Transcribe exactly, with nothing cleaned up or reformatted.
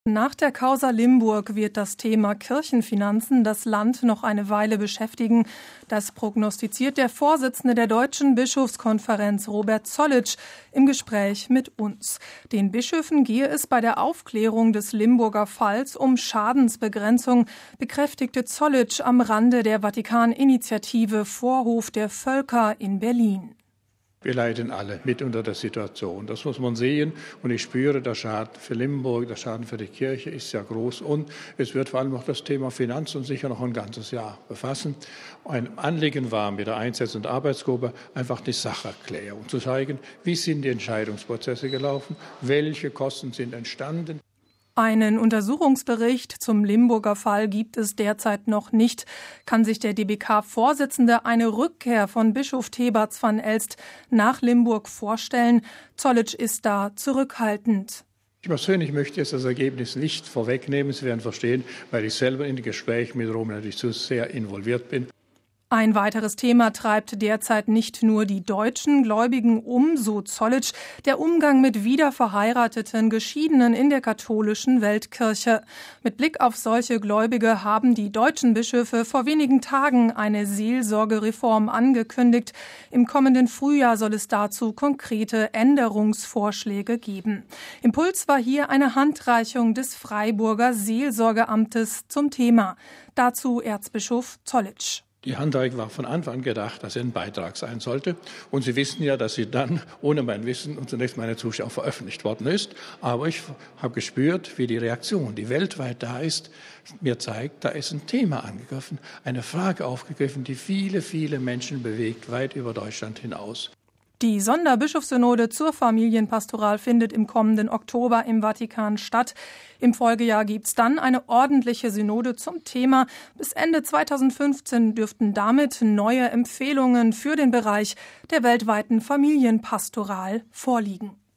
Nach der Causa Limburg wird das Thema Kirchenfinanzen das Land noch eine Weile beschäftigen. Das prognostiziert der Vorsitzende der Deutschen Bischofskonferenz, Robert Zollitsch, im Gespräch mit uns. Den Bischöfen gehe es bei der Aufklärung des Limburger Falls um Schadensbegrenzung, bekräftigte Zollitsch am Rande der Vatikan-Initiative Vorhof der Völker in Berlin. Wir leiden alle mit unter der Situation. Das muss man sehen. Und ich spüre, der Schaden für Limburg, der Schaden für die Kirche ist sehr groß. Und es wird vor allem auch das Thema Finanzen sicher noch ein ganzes Jahr befassen. Ein Anliegen war mit der Einsätze- und Arbeitsgruppe einfach die Sacherklärung zu zeigen, wie sind die Entscheidungsprozesse gelaufen, welche Kosten sind entstanden. Einen Untersuchungsbericht zum Limburger Fall gibt es derzeit noch nicht. Kann sich der D B K-Vorsitzende eine Rückkehr von Bischof Thebarts van Elst nach Limburg vorstellen? Zollitsch ist da zurückhaltend. Ich persönlich möchte jetzt das Ergebnis nicht vorwegnehmen. Sie werden verstehen, weil ich selber in den Gesprächen mit Rom natürlich zu sehr involviert bin. Ein weiteres Thema treibt derzeit nicht nur die deutschen Gläubigen um, so Zollitsch, der Umgang mit wiederverheirateten Geschiedenen in der katholischen Weltkirche. Mit Blick auf solche Gläubige haben die deutschen Bischöfe vor wenigen Tagen eine Seelsorgereform angekündigt. Im kommenden Frühjahr soll es dazu konkrete Änderungsvorschläge geben. Impuls war hier eine Handreichung des Freiburger Seelsorgeamtes zum Thema. Dazu Erzbischof Zollitsch. Die Handreichung war von Anfang an gedacht, dass sie ein Beitrag sein sollte. Und Sie wissen ja, dass sie dann, ohne mein Wissen und zunächst meine Zuschauer, veröffentlicht worden ist. Aber ich habe gespürt, wie die Reaktion, die weltweit da ist, mir zeigt, da ist ein Thema angegriffen, eine Frage aufgegriffen, die viele, viele Menschen bewegt, weit über Deutschland hinaus. Die Sonderbischofssynode zur Familienpastoral findet im kommenden Oktober im Vatikan statt. Im Folgejahr gibt's dann eine ordentliche Synode zum Thema. Bis Ende zweitausendfünfzehn dürften damit neue Empfehlungen für den Bereich der weltweiten Familienpastoral vorliegen.